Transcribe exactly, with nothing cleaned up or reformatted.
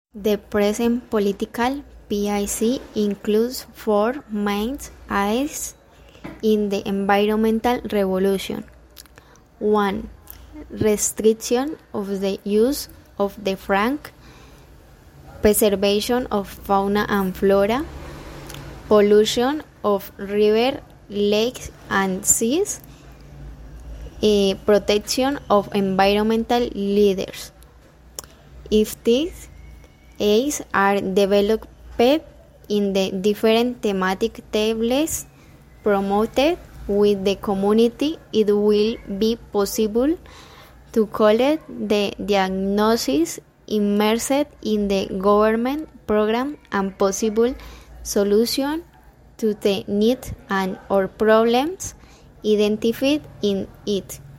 The present political P I C includes four main aims in the environmental revolution. one. Restriction of the use of the frank, preservation of fauna and flora, pollution of river, lakes and seas, eh, protection of environmental leaders. If these aims are developed in the different thematic tables promoted with the community, it will be possible to collect the diagnosis immersed in the government program and possible solution to the needs and or problems identified in it.